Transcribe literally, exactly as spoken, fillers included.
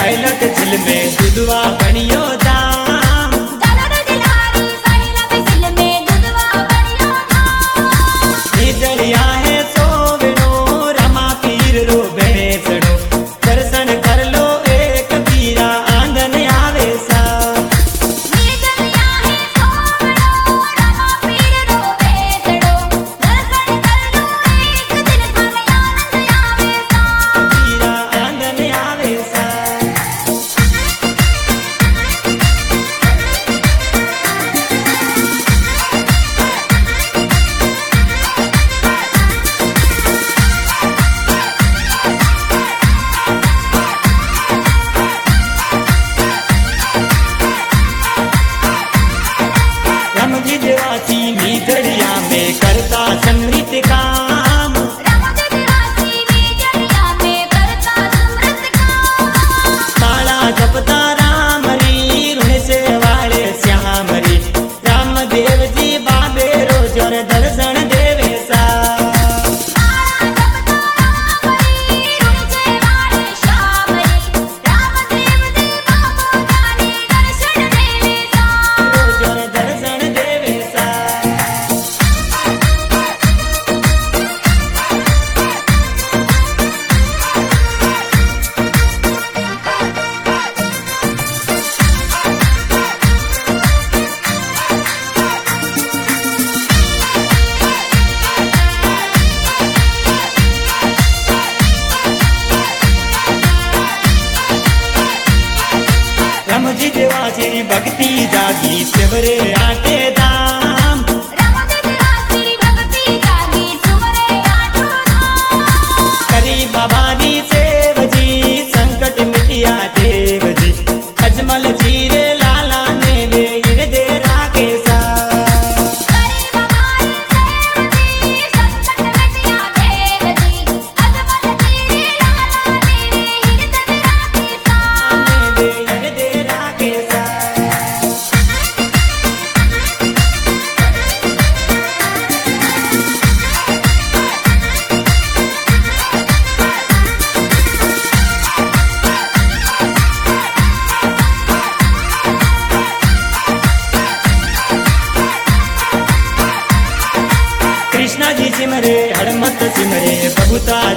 साइलट झिल में दुधवा बनियो दाम दरिया है सोवनो रमा पीर रो बेसड़ो दर्शन कर लो एक पीरा आंगन आवे सा पीरा आंगन आवे सा रमजी देवासी मीदड़िया में करता समृत काम काला जपता राम री ऋण से वाले श्याम री राम देव जी बाबे रोजर दर्शन देवे सा रोजर दर्शन देवे सा रमजी देवासी भक्ति जागी सेवरे आटे दाम करी बाबानी सेव जी संकट मिटिया देव जी अजमल जीरे लाला ने वे दे राके सा वे दे राके सा कृष्णा जी सिमरे हड़मत सिमरे प्रभुता